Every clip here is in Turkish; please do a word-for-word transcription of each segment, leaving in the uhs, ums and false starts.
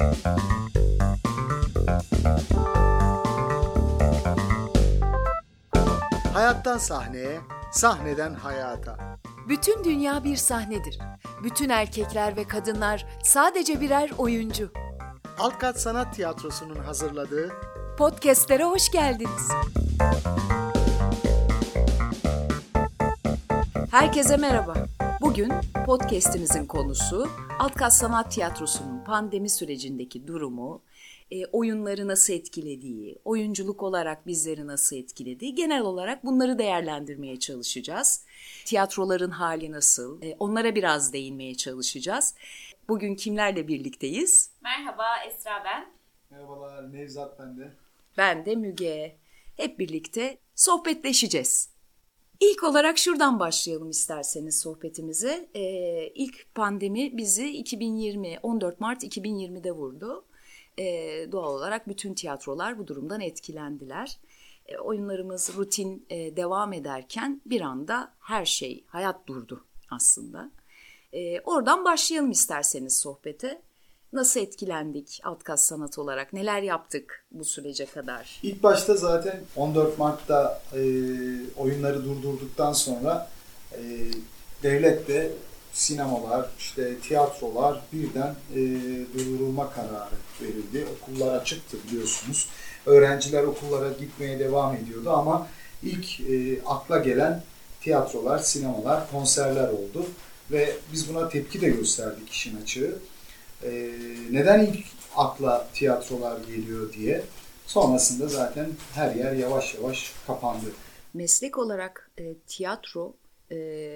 Hayattan sahneye, sahneden hayata. Bütün dünya bir sahnedir. Bütün erkekler ve kadınlar sadece birer oyuncu. Alt Kat Sanat Tiyatrosu'nun hazırladığı Podcast'lere hoş geldiniz. Herkese merhaba. Bugün podcast'imizin konusu Alt Kat Sanat Tiyatrosu'nun pandemi sürecindeki durumu, e, oyunları nasıl etkilediği, oyunculuk olarak bizleri nasıl etkilediği, genel olarak bunları değerlendirmeye çalışacağız. Tiyatroların hali nasıl, e, onlara biraz değinmeye çalışacağız. Bugün kimlerle birlikteyiz? Merhaba, Esra ben. Merhabalar, Nevzat ben de. Ben de Müge. Hep birlikte sohbetleşeceğiz. İlk olarak şuradan başlayalım isterseniz sohbetimize. Ee, ilk pandemi bizi iki bin yirmi, on dört Mart iki bin yirmide vurdu. Ee, doğal olarak bütün tiyatrolar bu durumdan etkilendiler. Ee, oyunlarımız rutin e, devam ederken bir anda her şey, hayat durdu aslında. Ee, oradan başlayalım isterseniz sohbete. Nasıl etkilendik alt kat sanat olarak? Neler yaptık bu sürece kadar? İlk başta zaten on dört Mart'ta e, oyunları durdurduktan sonra e, devlet de sinemalar, işte tiyatrolar birden e, durdurulma kararı verildi. Okullar açıktı biliyorsunuz. Öğrenciler okullara gitmeye devam ediyordu ama ilk e, akla gelen tiyatrolar, sinemalar, konserler oldu. Ve biz buna tepki de gösterdik işin açığı. Ee, neden ilk akla tiyatrolar geliyor diye. Sonrasında zaten her yer yavaş yavaş kapandı. Meslek olarak e, tiyatro e,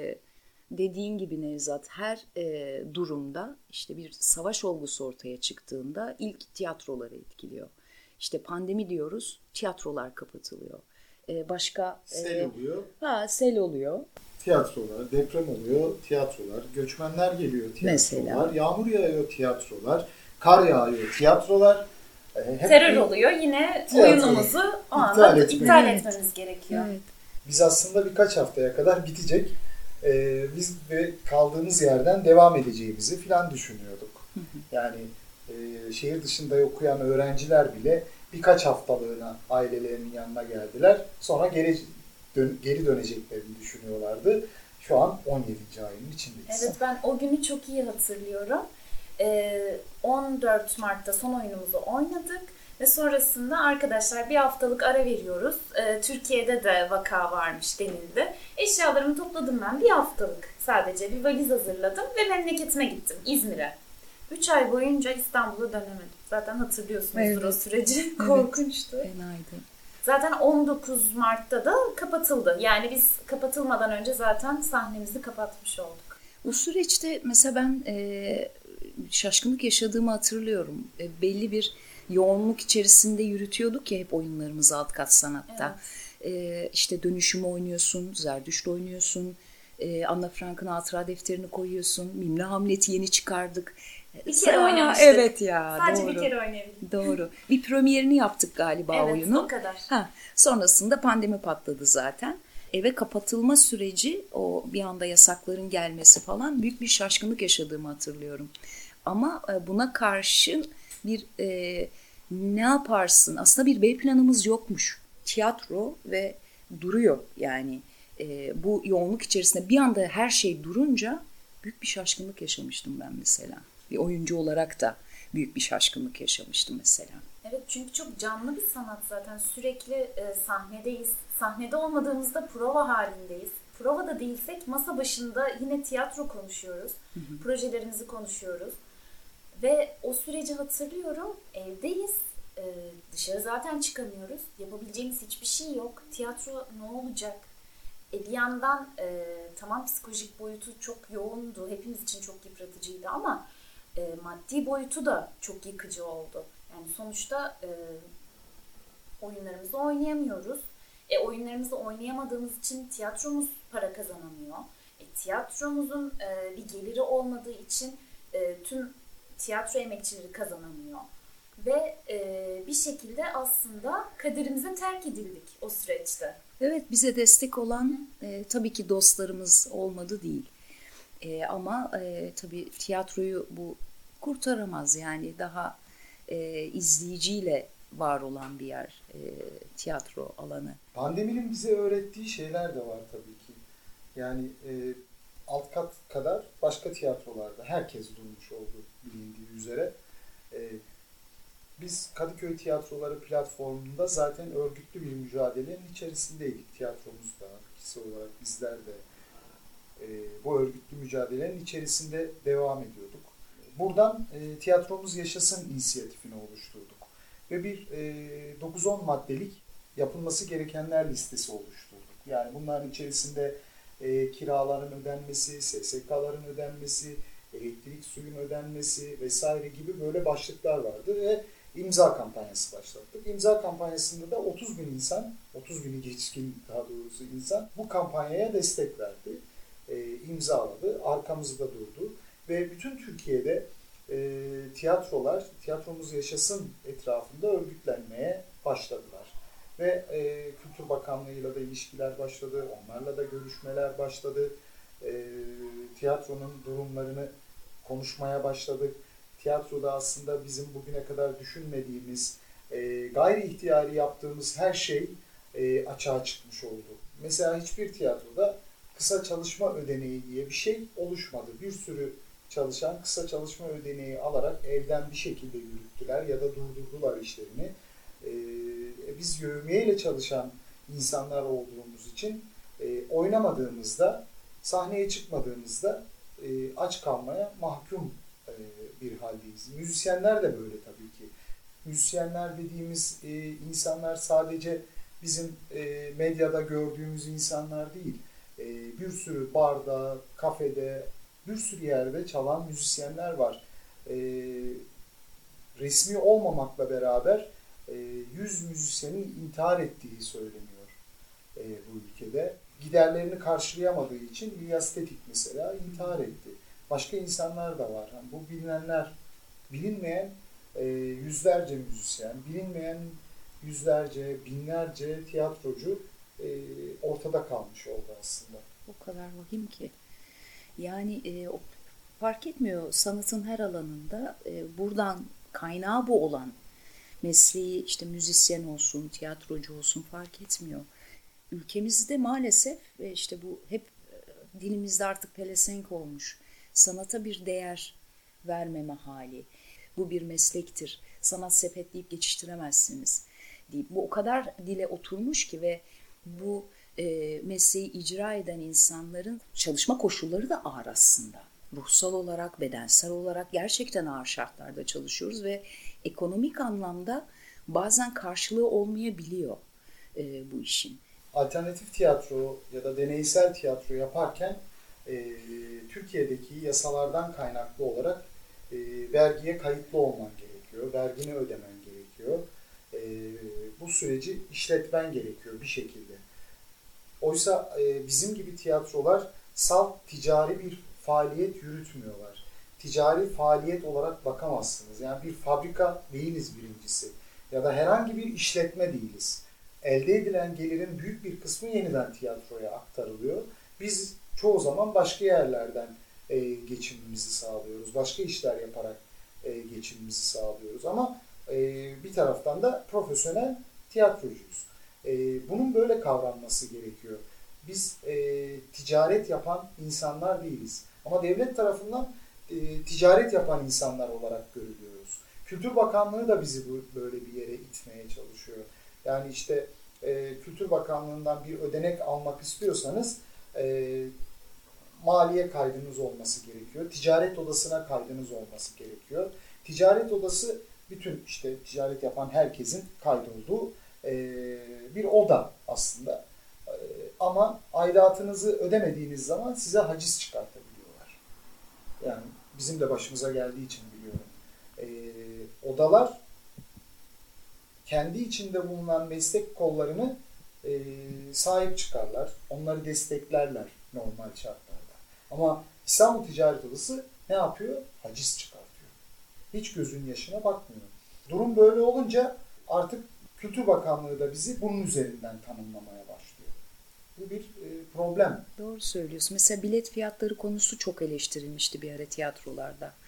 dediğin gibi Nevzat her e, durumda işte bir savaş olgusu ortaya çıktığında ilk tiyatroları etkiliyor. İşte pandemi diyoruz, tiyatrolar kapatılıyor. E, başka sel e, oluyor. Ha sel oluyor. Tiyatrolar, deprem oluyor, tiyatrolar, göçmenler geliyor, tiyatrolar, mesela. Yağmur yağıyor, tiyatrolar, kar yağıyor, tiyatrolar. Hep terör oluyor, yine oyunumuzu o anda iptal, iptal etmemiz gerekiyor. Evet. Biz aslında birkaç haftaya kadar bitecek, ee, biz ve kaldığımız yerden devam edeceğimizi falan düşünüyorduk. Hı hı. Yani e, şehir dışında okuyan öğrenciler bile birkaç haftalığına ailelerinin yanına geldiler, sonra geri Dön, geri döneceklerini düşünüyorlardı. Şu an on yedinci ayının içindeyiz. Evet, ben o günü çok iyi hatırlıyorum. Ee, on dört Mart'ta son oyunumuzu oynadık ve sonrasında arkadaşlar bir haftalık ara veriyoruz. Ee, Türkiye'de de vaka varmış denildi. Eşyalarımı topladım ben bir haftalık. Sadece bir valiz hazırladım ve memleketime gittim, İzmir'e. üç ay boyunca İstanbul'a dönemedim. Zaten hatırlıyorsunuzdur evet. O süreci. Evet. Korkunçtu. Fenaydı. Zaten on dokuz Mart'ta da kapatıldı. Yani biz kapatılmadan önce zaten sahnemizi kapatmış olduk. Bu süreçte mesela ben e, şaşkınlık yaşadığımı hatırlıyorum. E, belli bir yoğunluk içerisinde yürütüyorduk ya hep oyunlarımızı alt kat sanatta. Evet. E, işte dönüşümü oynuyorsun, Zerdüşt oynuyorsun, e, Anna Frank'ın hatıra defterini koyuyorsun, Mimli Hamlet'i yeni çıkardık. Bir kere Aa, oynamıştık. Evet ya. Sadece doğru. bir kere oynayabildim. Doğru. Bir premierini yaptık galiba evet, oyunu. Evet o kadar. Ha, sonrasında pandemi patladı zaten. Eve kapatılma süreci, o bir anda yasakların gelmesi falan büyük bir şaşkınlık yaşadığımı hatırlıyorum. Ama buna karşın bir e, ne yaparsın? Aslında bir B planımız yokmuş. Tiyatro ve duruyor yani. E, bu yoğunluk içerisinde bir anda her şey durunca büyük bir şaşkınlık yaşamıştım ben mesela. Bir oyuncu olarak da büyük bir şaşkınlık yaşamıştım mesela. Evet, çünkü çok canlı bir sanat zaten. Sürekli e, sahnedeyiz. Sahnede olmadığımızda prova halindeyiz. Provada değilsek masa başında yine tiyatro konuşuyoruz. Hı hı. Projelerimizi konuşuyoruz. Ve o süreci hatırlıyorum. Evdeyiz. E, dışarı zaten çıkamıyoruz. Yapabileceğimiz hiçbir şey yok. Tiyatro ne olacak? E, bir yandan e, tamam psikolojik boyutu çok yoğundu. Hepimiz için çok yıpratıcıydı ama E, maddi boyutu da çok yıkıcı oldu. Yani sonuçta e, oyunlarımızı oynayamıyoruz. E, oyunlarımızı oynayamadığımız için tiyatromuz para kazanamıyor. E, tiyatromuzun e, bir geliri olmadığı için e, tüm tiyatro emekçileri kazanamıyor. Ve e, bir şekilde aslında kaderimize terk edildik o süreçte. Evet, bize destek olan e, tabii ki dostlarımız olmadı değil. E, ama e, tabii tiyatroyu bu kurtaramaz yani daha e, izleyiciyle var olan bir yer e, tiyatro alanı. Pandeminin bize öğrettiği şeyler de var tabii ki. Yani e, alt kat kadar başka tiyatrolarda herkes durmuş oldu bilindiği üzere. E, biz Kadıköy Tiyatroları platformunda zaten örgütlü bir mücadelenin içerisindeydik. Tiyatromuz da, kişi olarak bizler de e, bu örgütlü mücadelenin içerisinde devam ediyorduk. Buradan e, Tiyatromuz Yaşasın inisiyatifini oluşturduk. Ve bir e, dokuz on maddelik yapılması gerekenler listesi oluşturduk. Yani bunların içerisinde e, kiraların ödenmesi, S S K'ların ödenmesi, elektrik suyun ödenmesi vesaire gibi böyle başlıklar vardı ve imza kampanyası başlattık. İmza kampanyasında da otuz bin insan, otuz bini geçkin daha doğrusu insan bu kampanyaya destek verdi. E, imzaladı, arkamızda durdu ve bütün Türkiye'de e, tiyatrolar, Tiyatromuz Yaşasın etrafında örgütlenmeye başladılar. Ve e, Kültür Bakanlığı'yla da ilişkiler başladı, onlarla da görüşmeler başladı. E, tiyatronun durumlarını konuşmaya başladık. Tiyatroda aslında bizim bugüne kadar düşünmediğimiz, e, gayri ihtiyari yaptığımız her şey e, açığa çıkmış oldu. Mesela hiçbir tiyatroda kısa çalışma ödeneği diye bir şey oluşmadı. Bir sürü çalışan kısa çalışma ödeneği alarak evden bir şekilde yürüttüler ya da durdurdular işlerini. E, biz yevmiyeyle çalışan insanlar olduğumuz için e, oynamadığımızda, sahneye çıkmadığımızda e, aç kalmaya mahkum e, bir haldeyiz. Müzisyenler de böyle tabii ki. Müzisyenler dediğimiz e, insanlar sadece bizim e, medyada gördüğümüz insanlar değil. E, bir sürü barda, kafede, bir sürü yerde çalan müzisyenler var. E, resmi olmamakla beraber e, yüz müzisyenin intihar ettiği söyleniyor e, bu ülkede. Giderlerini karşılayamadığı için İlyas Tetik mesela intihar etti. Başka insanlar da var. Yani bu bilinenler, bilinmeyen e, yüzlerce müzisyen, bilinmeyen yüzlerce, binlerce tiyatrocu e, ortada kalmış oldu aslında. O kadar vahim ki. Yani e, o, fark etmiyor sanatın her alanında e, buradan kaynağı bu olan mesleği işte müzisyen olsun, tiyatrocu olsun fark etmiyor. Ülkemizde maalesef e, işte bu hep e, dilimizde artık pelesenk olmuş. Sanata bir değer vermeme hali. Bu bir meslektir. Sanat sepetleyip geçiştiremezsiniz deyip bu o kadar dile oturmuş ki ve bu e, mesleği icra eden insanların çalışma koşulları da ağır aslında. Ruhsal olarak, bedensel olarak gerçekten ağır şartlarda çalışıyoruz ve ekonomik anlamda bazen karşılığı olmayabiliyor e, bu işin. Alternatif tiyatro ya da deneysel tiyatro yaparken e, Türkiye'deki yasalardan kaynaklı olarak e, vergiye kayıtlı olman gerekiyor, vergini ödemen gerekiyor. E, bu süreci işletmen gerekiyor bir şekilde. Oysa e, bizim gibi tiyatrolar salt ticari bir faaliyet yürütmüyorlar. Ticari faaliyet olarak bakamazsınız. Yani bir fabrika değiliz birincisi. Ya da herhangi bir işletme değiliz. Elde edilen gelirin büyük bir kısmı yeniden tiyatroya aktarılıyor. Biz çoğu zaman başka yerlerden e, geçimimizi sağlıyoruz. Başka işler yaparak e, geçimimizi sağlıyoruz. Ama e, bir taraftan da profesyonel tiyatrocuyuz. E, bunun böyle kavranması gerekiyor. Biz e, ticaret yapan insanlar değiliz. Ama devlet tarafından e, ticaret yapan insanlar olarak görülüyoruz. Kültür Bakanlığı da bizi bu, böyle bir yere itmeye çalışıyor. Yani işte e, Kültür Bakanlığı'ndan bir ödenek almak istiyorsanız e, maliye kaydınız olması gerekiyor. Ticaret odasına kaydınız olması gerekiyor. Ticaret odası bütün işte ticaret yapan herkesin kaydolduğu e, bir oda aslında. E, ama aidatınızı ödemediğiniz zaman size haciz çıkartabiliyorlar. Yani bizim de başımıza geldiği için biliyorum. E, odalar kendi içinde bulunan meslek kollarını e, sahip çıkarlar. Onları desteklerler normal şartlarda. Ama İstanbul Ticaret Odası ne yapıyor? Haciz çıkartıyor. Hiç gözün yaşına bakmıyor. Durum böyle olunca artık Kültür Bakanlığı da bizi bunun üzerinden tanımlamaya başlıyor. Bu bir e, problem. Doğru söylüyorsun. Mesela bilet fiyatları konusu çok eleştirilmişti bir ara tiyatrolarda.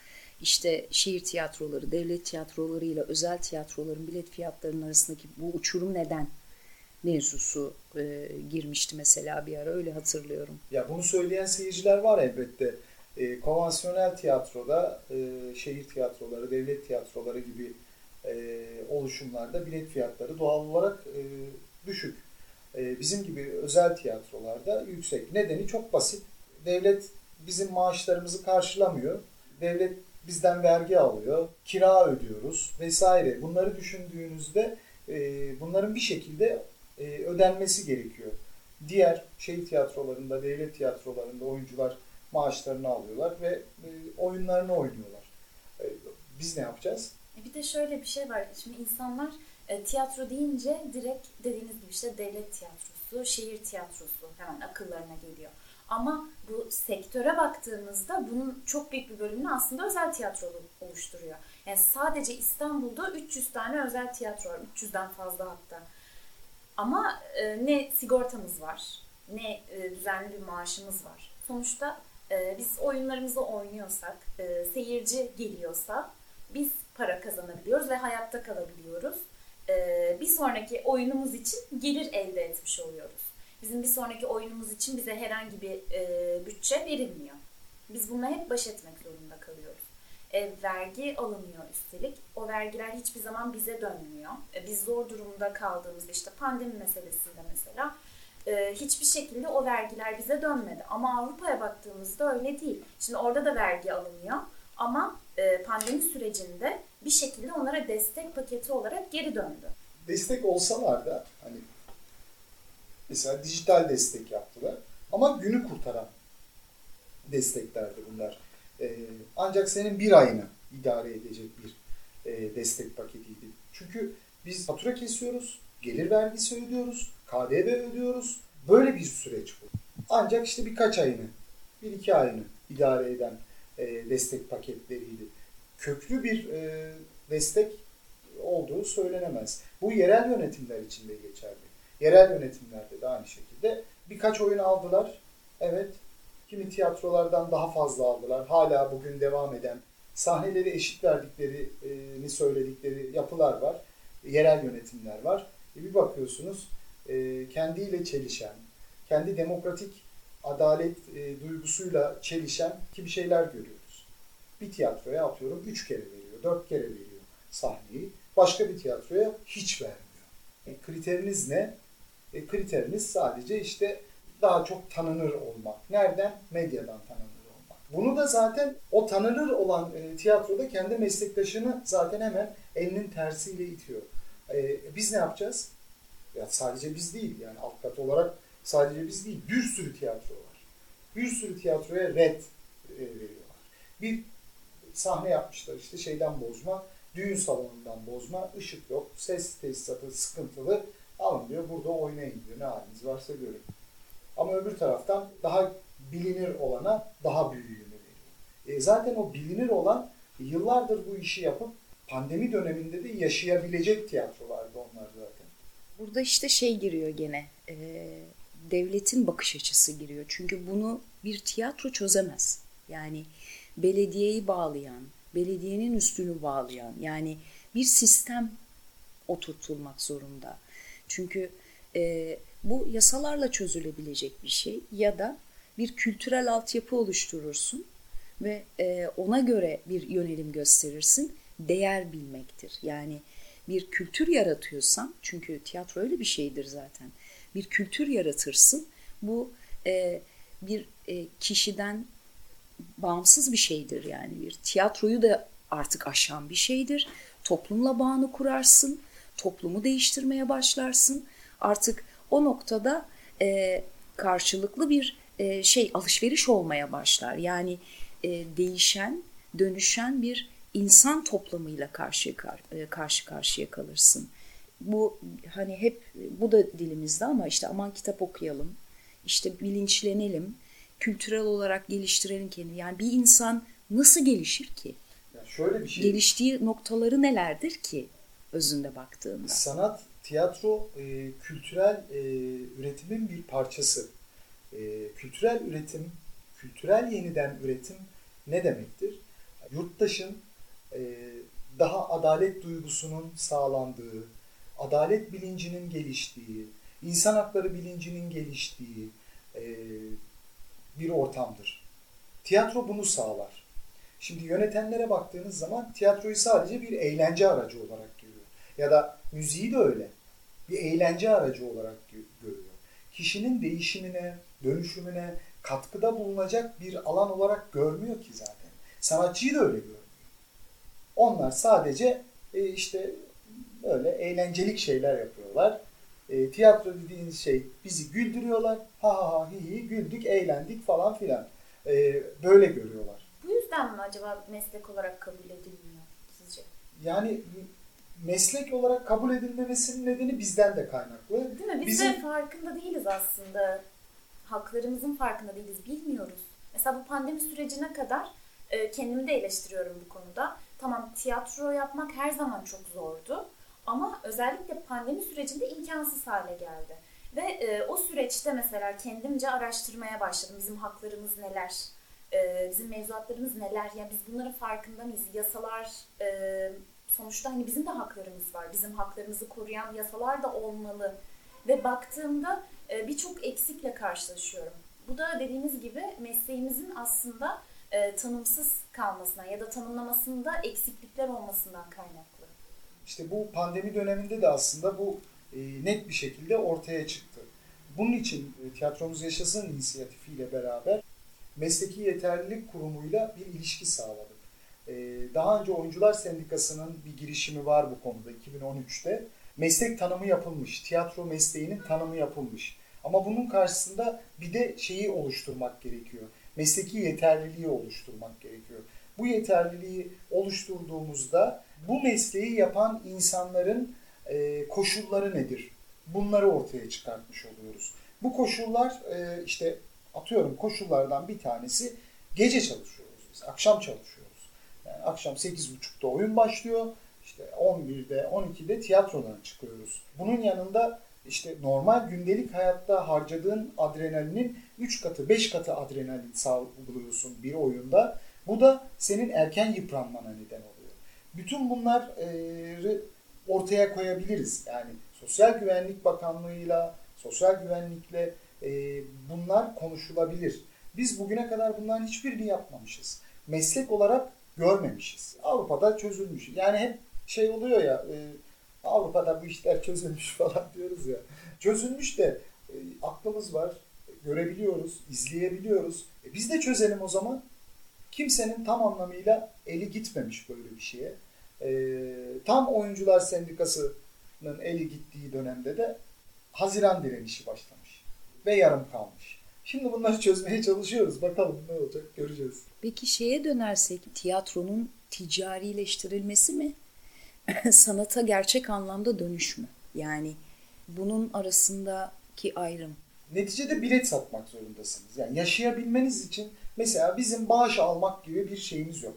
işte şehir tiyatroları, devlet tiyatrolarıyla özel tiyatroların bilet fiyatlarının arasındaki bu uçurum neden mevzusu e, girmişti mesela bir ara, öyle hatırlıyorum. Ya bunu söyleyen seyirciler var elbette. E, konvansiyonel tiyatroda, e, şehir tiyatroları, devlet tiyatroları gibi e, oluşumlarda bilet fiyatları doğal olarak e, düşük. E, bizim gibi özel tiyatrolarda yüksek. Nedeni çok basit. Devlet bizim maaşlarımızı karşılamıyor. Devlet bizden vergi alıyor, kira ödüyoruz vesaire. Bunları düşündüğünüzde e, bunların bir şekilde e, ödenmesi gerekiyor. Diğer şehir tiyatrolarında, devlet tiyatrolarında oyuncular maaşlarını alıyorlar ve e, oyunlarını oynuyorlar. E, biz ne yapacağız? Bir de şöyle bir şey var. Şimdi insanlar e, tiyatro deyince direkt dediğiniz gibi işte devlet tiyatrosu, şehir tiyatrosu hemen akıllarına geliyor. Ama bu sektöre baktığımızda bunun çok büyük bir bölümünü aslında özel tiyatro oluşturuyor. Yani sadece İstanbul'da üç yüz tane özel tiyatro var. üç yüzden fazla hatta. Ama e, ne sigortamız var, ne e, düzenli bir maaşımız var. Sonuçta e, biz oyunlarımızı oynuyorsak, e, seyirci geliyorsa biz para kazanabiliyoruz ve hayatta kalabiliyoruz. E, bir sonraki oyunumuz için gelir elde etmiş oluyoruz. Bizim bir sonraki oyunumuz için bize herhangi bir e, bütçe verilmiyor. Biz bununla hep baş etmek zorunda kalıyoruz. E, vergi alınıyor üstelik. O vergiler hiçbir zaman bize dönmüyor. E, biz zor durumda kaldığımızda işte pandemi meselesinde mesela e, hiçbir şekilde o vergiler bize dönmedi. Ama Avrupa'ya baktığımızda öyle değil. Şimdi orada da vergi alınıyor ama e, pandemi sürecinde bir şekilde onlara destek paketi olarak geri döndü. Destek olsalar da hani mesela dijital destek yaptılar ama günü kurtaran desteklerdi bunlar. Ee, ancak senin bir ayını idare edecek bir e, destek paketiydi. Çünkü biz fatura kesiyoruz, gelir vergisi ödüyoruz, K D V ödüyoruz. Böyle bir süreç bu. Ancak işte birkaç ayını, bir iki ayını idare eden e, destek paketleriydi. Köklü bir e, destek olduğu söylenemez. Bu yerel yönetimler için de geçerli. Yerel yönetimlerde de aynı şekilde birkaç oyun aldılar. Evet, kimi tiyatrolardan daha fazla aldılar. Hala bugün devam eden, sahneleri eşit verdiklerini söyledikleri yapılar var. Yerel yönetimler var. E bir bakıyorsunuz e, kendiyle çelişen, kendi demokratik adalet e, duygusuyla çelişen kimi şeyler görüyoruz. Bir tiyatroya atıyorum üç kere veriyor, dört kere veriyor sahneyi. Başka bir tiyatroya hiç vermiyor. E, kriteriniz ne? E, kriteriniz sadece işte daha çok tanınır olmak. Nereden? Medyadan tanınır olmak. Bunu da zaten o tanınır olan e, tiyatroda kendi meslektaşını zaten hemen elinin tersiyle itiyor. E, biz ne yapacağız? Ya sadece biz değil yani alt kat olarak sadece biz değil. Bir sürü tiyatro var. Bir sürü tiyatroya red e, veriyorlar. Bir sahne yapmışlar işte şeyden bozma, düğün salonundan bozma, ışık yok, ses tesisatı sıkıntılı. Alın diyor, burada oynayın diyor. Ne haliniz varsa görün. Ama öbür taraftan daha bilinir olana daha büyüğünü veriyor. E zaten o bilinir olan yıllardır bu işi yapıp pandemi döneminde de yaşayabilecek tiyatrolardı onlar zaten. Burada işte şey giriyor gene, e, devletin bakış açısı giriyor. Çünkü bunu bir tiyatro çözemez. Yani belediyeyi bağlayan, belediyenin üstünü bağlayan, yani bir sistem oturtulmak zorunda. Çünkü e, bu yasalarla çözülebilecek bir şey ya da bir kültürel altyapı oluşturursun ve e, ona göre bir yönelim gösterirsin. Değer bilmektir. Yani bir kültür yaratıyorsan, çünkü tiyatro öyle bir şeydir zaten. Bir kültür yaratırsın. Bu e, bir e, kişiden bağımsız bir şeydir. Yani bir tiyatroyu da artık aşan bir şeydir. Toplumla bağını kurarsın. Toplumu değiştirmeye başlarsın. Artık o noktada e, karşılıklı bir e, şey alışveriş olmaya başlar. Yani e, değişen, dönüşen bir insan toplamıyla karşı karşı karşıya kalırsın. Bu hani hep bu da dilimizde ama işte aman kitap okuyalım, işte bilinçlenelim, kültürel olarak geliştirelim kendini. Yani bir insan nasıl gelişir ki? Ya şöyle bir şey. Geliştiği noktaları nelerdir ki özünde baktığında? Sanat, tiyatro e, kültürel e, üretimin bir parçası. E, kültürel üretim, kültürel yeniden üretim ne demektir? Yurttaşın e, daha adalet duygusunun sağlandığı, adalet bilincinin geliştiği, insan hakları bilincinin geliştiği e, bir ortamdır. Tiyatro bunu sağlar. Şimdi yönetenlere baktığınız zaman tiyatroyu sadece bir eğlence aracı olarak görüyor. Ya da müziği de öyle. Bir eğlence aracı olarak görüyor. Kişinin değişimine, dönüşümüne katkıda bulunacak bir alan olarak görmüyor ki zaten. Sanatçıyı da öyle görmüyor. Onlar sadece e, işte böyle eğlencelik şeyler yapıyorlar. E, tiyatro dediğiniz şey bizi güldürüyorlar. Ha ha ha hi hi güldük, eğlendik falan filan. E, böyle görüyorlar. Bu yüzden mi acaba meslek olarak kabul edilmiyor sizce? Yani meslek olarak kabul edilmemesinin nedeni bizden de kaynaklı. Değil mi? Biz Bizim... de farkında değiliz aslında. Haklarımızın farkında değiliz. Bilmiyoruz. Mesela bu pandemi sürecine kadar e, kendimi de eleştiriyorum bu konuda. Tamam, tiyatro yapmak her zaman çok zordu. Ama özellikle pandemi sürecinde imkansız hale geldi. Ve e, o süreçte mesela kendimce araştırmaya başladım. Bizim haklarımız neler? E, bizim mevzuatlarımız neler? Yani biz bunların farkında mıyız? Yasalar, e, sonuçta hani bizim de haklarımız var. Bizim haklarımızı koruyan yasalar da olmalı. Ve baktığımda e, birçok eksikle karşılaşıyorum. Bu da dediğiniz gibi mesleğimizin aslında e, tanımsız kalmasına ya da tanımlamasında eksiklikler olmasından kaynaklı. İşte bu pandemi döneminde de aslında bu e, net bir şekilde ortaya çıktı. Bunun için e, Tiyatromuz Yaşasın inisiyatifiyle beraber Mesleki Yeterlilik Kurumu'yla bir ilişki sağladık. E, daha önce Oyuncular Sendikası'nın bir girişimi var bu konuda iki bin on üçte. Meslek tanımı yapılmış, tiyatro mesleğinin tanımı yapılmış. Ama bunun karşısında bir de şeyi oluşturmak gerekiyor. Mesleki yeterliliği oluşturmak gerekiyor. Bu yeterliliği oluşturduğumuzda bu mesleği yapan insanların e, koşulları nedir? Bunları ortaya çıkartmış oluyoruz. Bu koşullar e, işte atıyorum koşullardan bir tanesi gece çalışıyoruz biz, akşam çalışıyoruz. Yani akşam sekiz buçukta oyun başlıyor, işte on birde on ikide tiyatrodan çıkıyoruz. Bunun yanında işte normal gündelik hayatta harcadığın adrenalinin üç katı, beş katı adrenalin salgılıyorsun bir oyunda. Bu da senin erken yıpranmana neden oluyor. Bütün bunları ortaya koyabiliriz. Yani Sosyal Güvenlik Bakanlığı'yla, Sosyal Güvenlik'le bunlar konuşulabilir. Biz bugüne kadar bunların hiçbirini yapmamışız. Meslek olarak görmemişiz. Avrupa'da çözülmüş. Yani hep şey oluyor ya, Avrupa'da bu işler çözülmüş falan diyoruz ya. Çözülmüş de aklımız var, görebiliyoruz, izleyebiliyoruz. E biz de çözelim o zaman. Kimsenin tam anlamıyla eli gitmemiş böyle bir şeye. E, tam Oyuncular Sendikası'nın eli gittiği dönemde de Haziran direnişi başlamış ve yarım kalmış. Şimdi bunları çözmeye çalışıyoruz. Bakalım ne olacak, göreceğiz. Peki şeye dönersek, tiyatronun ticarileştirilmesi mi? Sanata gerçek anlamda dönüş mü? Yani bunun arasındaki ayrım. Neticede bilet satmak zorundasınız. Yani yaşayabilmeniz için mesela bizim bağış almak gibi bir şeyimiz yok.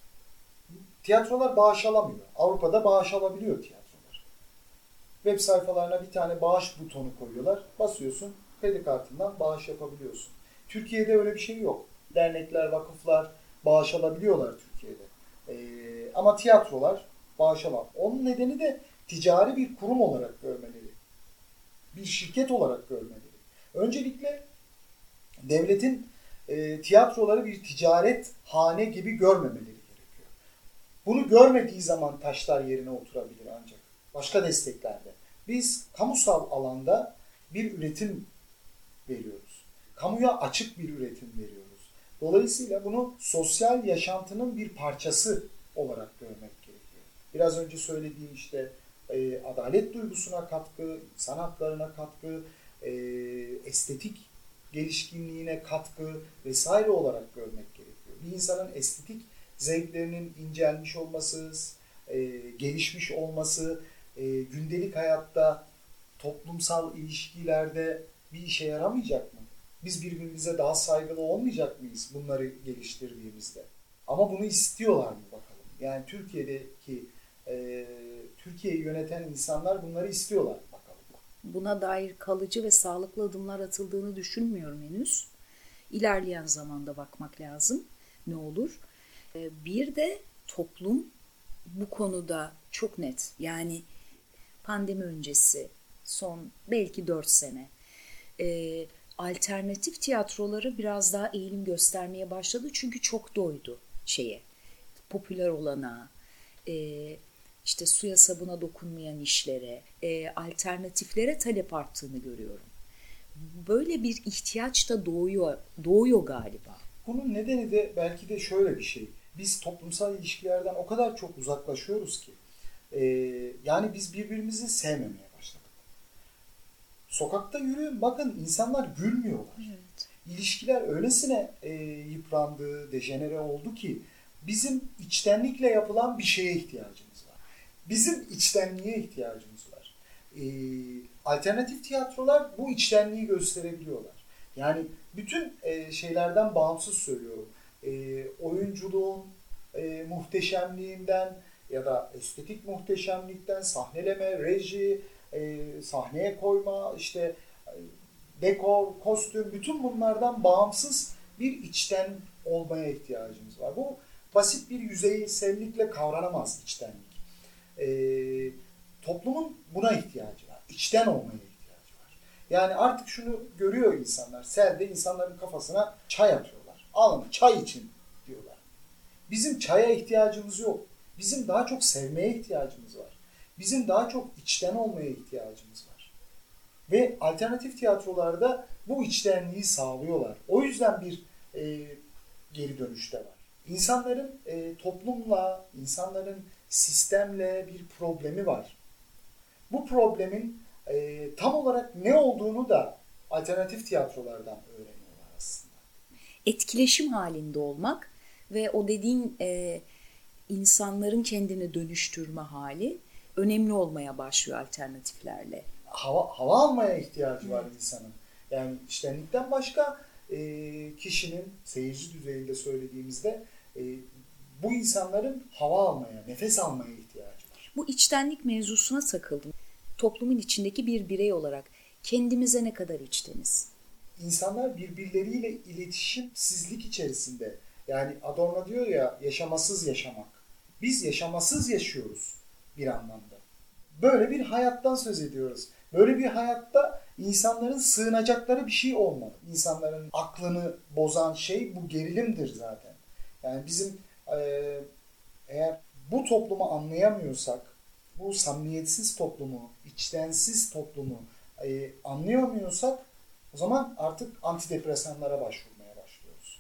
Tiyatrolar bağış alamıyor. Avrupa'da bağış alabiliyor tiyatrolar. Web sayfalarına bir tane bağış butonu koyuyorlar. Basıyorsun, kredi kartından bağış yapabiliyorsun. Türkiye'de öyle bir şey yok. Dernekler, vakıflar bağış alabiliyorlar Türkiye'de. Ee, ama tiyatrolar bağış alamıyor. Onun nedeni de ticari bir kurum olarak görmeleri. Bir şirket olarak görmeleri. Öncelikle devletin e, tiyatroları bir ticaret hane gibi görmemeleri gerekiyor. Bunu görmediği zaman taşlar yerine oturabilir ancak. Başka desteklerde. Biz kamusal alanda bir üretim veriyoruz. Kamuya açık bir üretim veriyoruz. Dolayısıyla bunu sosyal yaşantının bir parçası olarak görmek gerekiyor. Biraz önce söylediğim işte e, adalet duygusuna katkı, insan haklarına katkı, e, estetik gelişkinliğine katkı vesaire olarak görmek gerekiyor. Bir insanın estetik zevklerinin incelmiş olması, e, gelişmiş olması, e, gündelik hayatta, toplumsal ilişkilerde bir işe yaramayacak mı? Biz birbirimize daha saygılı olmayacak mıyız bunları geliştirdiğimizde? Ama bunu istiyorlar mı bakalım? Yani Türkiye'deki e, Türkiye'yi yöneten insanlar bunları istiyorlar bakalım. Buna dair kalıcı ve sağlıklı adımlar atıldığını düşünmüyorum henüz. İlerleyen zamanda bakmak lazım. Ne olur? Bir de toplum bu konuda çok net. Yani pandemi öncesi son belki dört sene e, alternatif tiyatroları biraz daha eğilim göstermeye başladı. Çünkü çok doydu şeye, popüler olana, e, işte suya sabuna dokunmayan işlere, e, alternatiflere talep arttığını görüyorum. Böyle bir ihtiyaç da doğuyor, doğuyor galiba. Bunun nedeni de belki de şöyle bir şey. Biz toplumsal ilişkilerden o kadar çok uzaklaşıyoruz ki. E, yani biz birbirimizi sevmemeye başladık. Sokakta yürüyün, bakın insanlar gülmüyorlar. Evet. İlişkiler öylesine e, yıprandı, dejenere oldu ki bizim içtenlikle yapılan bir şeye ihtiyacımız var. Bizim içtenliğe ihtiyacımız var. E, alternatif tiyatrolar bu içtenliği gösterebiliyorlar. Yani bütün e, şeylerden bağımsız söylüyorum. E, oyunculuğun e, muhteşemliğinden ya da estetik muhteşemlikten, sahneleme, reji, e, sahneye koyma, işte e, dekor, kostüm, bütün bunlardan bağımsız bir içten olmaya ihtiyacımız var. Bu basit bir yüzeysellikle kavranamaz içtenlik. E, toplumun buna ihtiyacı var. İçten olmaya ihtiyacı var. Yani artık şunu görüyor insanlar. Selde insanların kafasına çay atıyorlar. Alın çay için diyorlar. Bizim çaya ihtiyacımız yok. Bizim daha çok sevmeye ihtiyacımız var. Bizim daha çok içten olmaya ihtiyacımız var. Ve alternatif tiyatrolarda bu içtenliği sağlıyorlar. O yüzden bir e, geri dönüşte var. İnsanların e, toplumla, insanların sistemle bir problemi var. Bu problemin e, tam olarak ne olduğunu da alternatif tiyatrolardan öğreniyorlar aslında. Etkileşim halinde olmak ve o dediğin e, insanların kendini dönüştürme hali önemli olmaya başlıyor alternatiflerle. Hava, hava almaya ihtiyacı var insanın. Yani içtenlikten başka e, kişinin seyirci düzeyinde söylediğimizde e, bu insanların hava almaya, nefes almaya ihtiyacı var. Bu içtenlik mevzusuna takıldım. Toplumun içindeki bir birey olarak kendimize ne kadar içteniz? İnsanlar birbirleriyle iletişimsizlik içerisinde. Yani Adorno diyor ya, yaşamasız yaşamak. Biz yaşamasız yaşıyoruz bir anlamda. Böyle bir hayattan söz ediyoruz. Böyle bir hayatta insanların sığınacakları bir şey olmalı. İnsanların aklını bozan şey bu gerilimdir zaten. Yani bizim e, eğer bu toplumu anlayamıyorsak, bu samimiyetsiz toplumu, içtensiz toplumu e, anlayamıyorsak o zaman artık antidepresanlara başvurmaya başlıyoruz.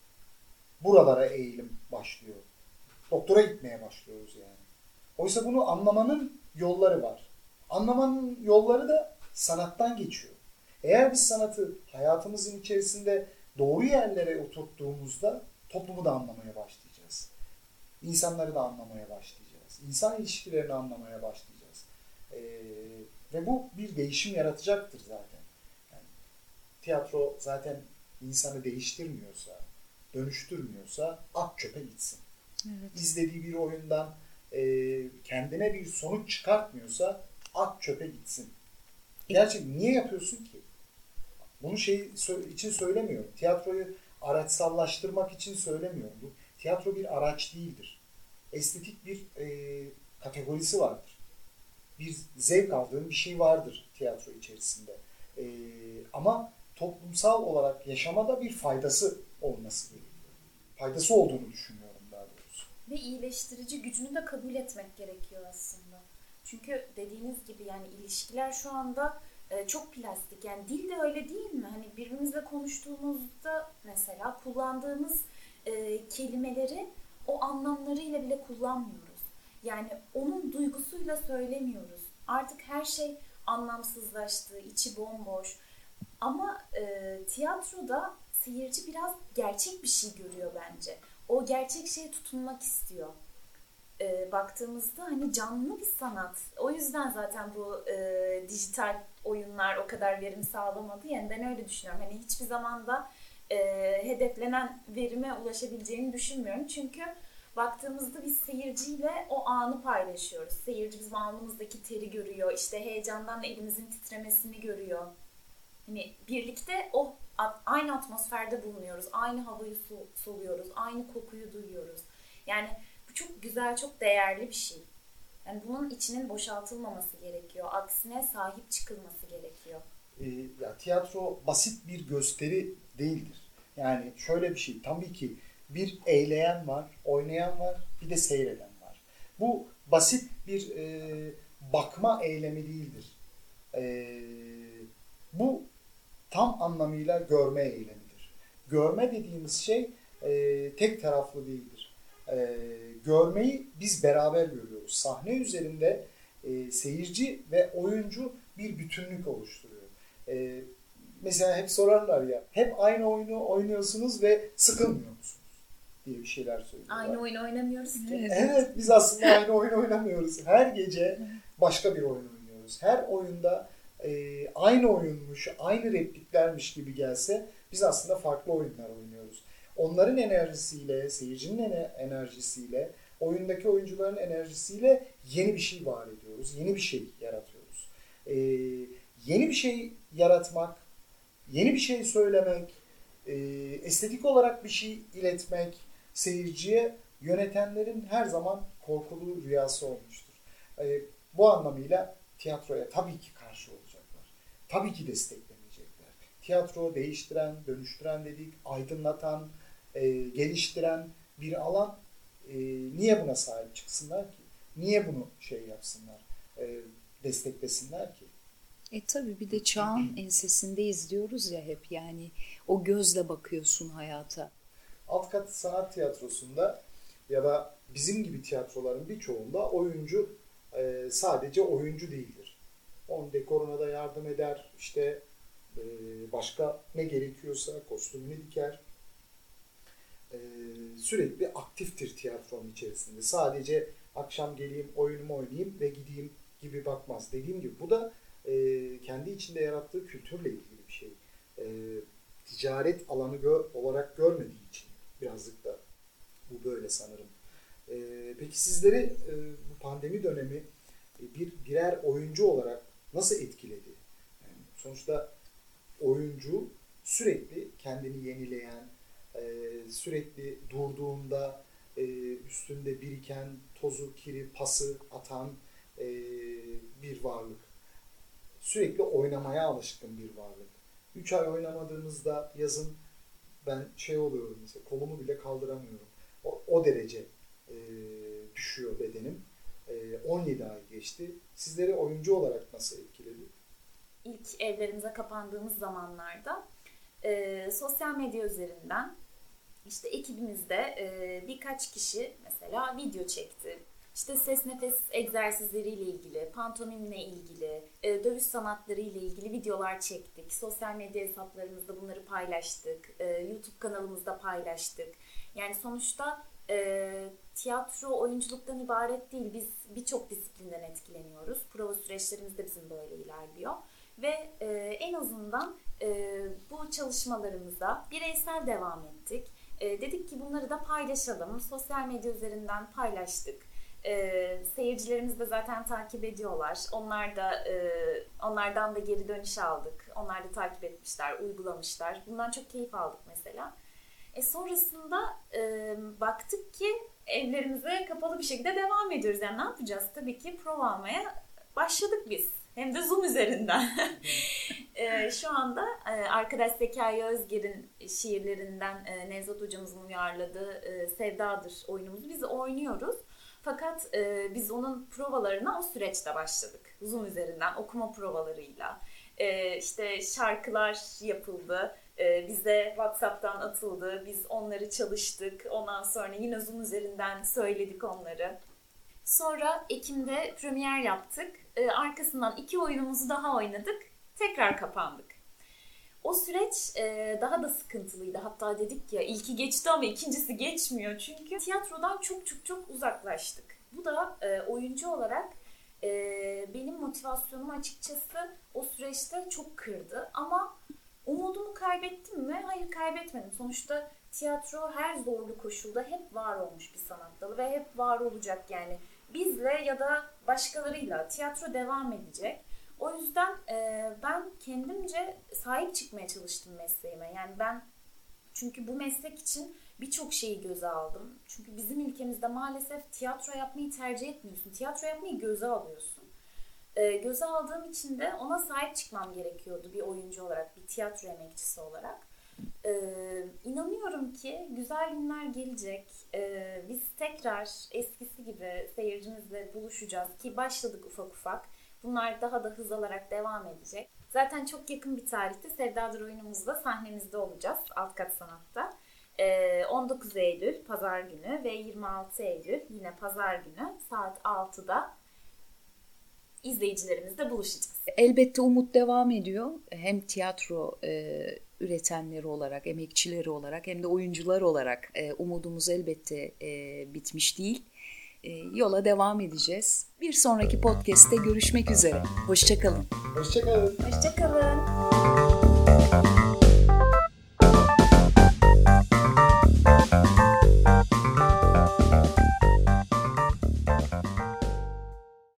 Buralara eğilim başlıyor. Doktora gitmeye başlıyoruz yani. Oysa bunu anlamanın yolları var. Anlamanın yolları da sanattan geçiyor. Eğer biz sanatı hayatımızın içerisinde doğru yerlere oturttuğumuzda toplumu da anlamaya başlayacağız. İnsanları da anlamaya başlayacağız. İnsan ilişkilerini anlamaya başlayacağız. Ee, ve bu bir değişim yaratacaktır zaten. Yani, tiyatro zaten insanı değiştirmiyorsa, dönüştürmüyorsa at çöpe gitsin. Evet. İzlediği bir oyundan e, kendine bir sonuç çıkartmıyorsa at çöpe gitsin. Gerçekten niye yapıyorsun ki? Bunu şey için söylemiyorum. Tiyatroyu araçsallaştırmak için söylemiyorum. Bu tiyatro bir araç değildir. Estetik bir e, kategorisi vardır. Bir zevk aldığın bir şey vardır tiyatro içerisinde. E, ama toplumsal olarak yaşamada bir faydası olması gerekiyor. Faydası olduğunu düşünüyorum daha doğrusu. Ve iyileştirici gücünü de kabul etmek gerekiyor aslında. Çünkü dediğiniz gibi yani ilişkiler şu anda e, çok plastik. Yani dil de öyle değil mi? Hani birbirimizle konuştuğumuzda mesela kullandığımız e, kelimeleri o anlamlarıyla bile kullanmıyoruz. Yani onun duygusuyla söylemiyoruz. Artık her şey anlamsızlaştı, içi bomboş. Ama e, tiyatroda seyirci biraz gerçek bir şey görüyor bence. O gerçek şeye tutunmak istiyor. E, baktığımızda hani canlı bir sanat. O yüzden zaten bu e, dijital oyunlar o kadar verim sağlamadı. Yani ben öyle düşünüyorum. Hani hiçbir zaman da e, hedeflenen verime ulaşabileceğini düşünmüyorum. Çünkü baktığımızda biz seyirciyle o anı paylaşıyoruz. Seyirci bizim alnımızdaki teri görüyor. İşte heyecandan elimizin titremesini görüyor. Hani birlikte o aynı atmosferde bulunuyoruz. Aynı havayı soluyoruz. Aynı kokuyu duyuyoruz. Yani bu çok güzel, çok değerli bir şey. Yani bunun içinin boşaltılmaması gerekiyor. Aksine sahip çıkılması gerekiyor. E, ya tiyatro basit bir gösteri değildir. Yani şöyle bir şey, tabii ki bir eyleyen var, oynayan var, bir de seyreden var. Bu basit bir e, bakma eylemi değildir. E, bu tam anlamıyla görme eylemidir. Görme dediğimiz şey e, tek taraflı değildir. E, görmeyi biz beraber görüyoruz. Sahne üzerinde e, seyirci ve oyuncu bir bütünlük oluşturuyor. E, mesela hep sorarlar ya, hep aynı oyunu oynuyorsunuz ve sıkılmıyor musunuz diye bir şeyler söylüyorlar. Aynı oyun oynamıyoruz ki. Evet, biz aslında aynı oyun oynamıyoruz. Her gece başka bir oyun oynuyoruz. Her oyunda e, aynı oyunmuş, aynı repliklermiş gibi gelse biz aslında farklı oyunlar oynuyoruz. Onların enerjisiyle, seyircinin enerjisiyle, oyundaki oyuncuların enerjisiyle yeni bir şey var ediyoruz. Yeni bir şey yaratıyoruz. E, yeni bir şey yaratmak, yeni bir şey söylemek, e, estetik olarak bir şey iletmek seyirciye yönetenlerin her zaman korkulu rüyası olmuştur. E, bu anlamıyla tiyatroya tabii ki karşı olacaklar. Tabii ki desteklemeyecekler. Tiyatro değiştiren, dönüştüren dedik, aydınlatan, e, geliştiren bir alan. E, niye buna sahip çıksınlar ki? Niye bunu şey yapsınlar, e, desteklesinler ki? E tabii bir de çağın ensesindeyiz diyoruz ya hep, yani o gözle bakıyorsun hayata. Alt kat sanat tiyatrosunda ya da bizim gibi tiyatroların birçoğunda oyuncu e, sadece oyuncu değildir. Onun dekoruna da yardım eder, işte e, başka ne gerekiyorsa kostümünü diker. E, sürekli aktiftir tiyatronun içerisinde. Sadece akşam geleyim, oyunumu oynayayım ve gideyim gibi bakmaz. Dediğim gibi bu da e, kendi içinde yarattığı kültürle ilgili bir şey. E, ticaret alanı gö- olarak görmediği için birazcık da bu böyle sanırım. E, peki sizleri e, bu pandemi dönemi e, bir birer oyuncu olarak nasıl etkiledi? Yani sonuçta oyuncu sürekli kendini yenileyen, e, sürekli durduğunda e, üstünde biriken tozu, kiri, pası atan e, bir varlık. Sürekli oynamaya alışkın bir varlık. Üç ay oynamadığımızda yazın ben şey oluyorum mesela, kolumu bile kaldıramıyorum. O, o derece e, düşüyor bedenim. E, on yedi ay geçti. Sizleri oyuncu olarak nasıl etkiledi? İlk evlerimize kapandığımız zamanlarda e, sosyal medya üzerinden işte ekibimizde e, birkaç kişi mesela video çekti. İşte ses nefes egzersizleriyle ilgili, pantomimle ilgili, e, dövüş sanatları ile ilgili videolar çektik. Sosyal medya hesaplarımızda bunları paylaştık. E, YouTube kanalımızda paylaştık. Yani sonuçta e, tiyatro oyunculuktan ibaret değil. Biz birçok disiplinden etkileniyoruz. Prova süreçlerimiz de bizim böyle ilerliyor. Ve e, en azından e, bu çalışmalarımıza bireysel devam ettik. E, dedik ki bunları da paylaşalım. Sosyal medya üzerinden paylaştık. Ee, seyircilerimiz de zaten takip ediyorlar. Onlar da e, onlardan da geri dönüş aldık. Onlar da takip etmişler, uygulamışlar. Bundan çok keyif aldık mesela. E sonrasında e, baktık ki evlerimize kapalı bir şekilde devam ediyoruz. Yani ne yapacağız? Tabii ki prova almaya başladık biz. Hem de Zoom üzerinden. e, şu anda e, arkadaş Zekai Özger'in şiirlerinden e, Nevzat hocamızın uyarladığı e, Sevdadır oyunumuzu biz oynuyoruz. Fakat e, biz onun provalarına o süreçte başladık. Zoom üzerinden okuma provalarıyla. E, işte şarkılar yapıldı. E, bize WhatsApp'tan atıldı. Biz onları çalıştık. Ondan sonra yine Zoom üzerinden söyledik onları. Sonra Ekim'de premier yaptık. E, arkasından iki oyunumuzu daha oynadık. Tekrar kapandık. O süreç e, daha da sıkıntılıydı. Hatta dedik ya ilki geçti ama ikincisi geçmiyor. Çünkü tiyatrodan çok çok çok uzaklaştık. Bu da e, oyuncu olarak e, benim motivasyonumu açıkçası o süreçte çok kırdı. Ama umudumu kaybettim mi? Hayır, kaybetmedim. Sonuçta tiyatro her zorlu koşulda hep var olmuş bir sanat dalı ve hep var olacak yani. Bizle ya da başkalarıyla tiyatro devam edecek. O yüzden e, ben kendimce sahip çıkmaya çalıştım mesleğime. Yani ben çünkü bu meslek için birçok şeyi göze aldım. Çünkü bizim ülkemizde maalesef tiyatro yapmayı tercih etmiyorsun. Tiyatro yapmayı göze alıyorsun. E, göze aldığım için de ona sahip çıkmam gerekiyordu bir oyuncu olarak, bir tiyatro emekçisi olarak. Ee, inanıyorum ki güzel günler gelecek. Ee, biz tekrar eskisi gibi seyircimizle buluşacağız ki başladık ufak ufak. Bunlar daha da hız alarak devam edecek. Zaten çok yakın bir tarihte Sevdadır oyunumuzda sahnemizde olacağız Alt Kat Sanat'ta. Ee, on dokuz Eylül Pazar günü ve yirmi altı Eylül yine Pazar günü saat altıda izleyicilerimizle buluşacağız. Elbette umut devam ediyor. Hem tiyatro e, üretenleri olarak, emekçileri olarak hem de oyuncular olarak e, umudumuz elbette e, bitmiş değil. E, yola devam edeceğiz. Bir sonraki podcast'te görüşmek üzere. Hoşça kalın. Hoşça kalın. Hoşça kalın.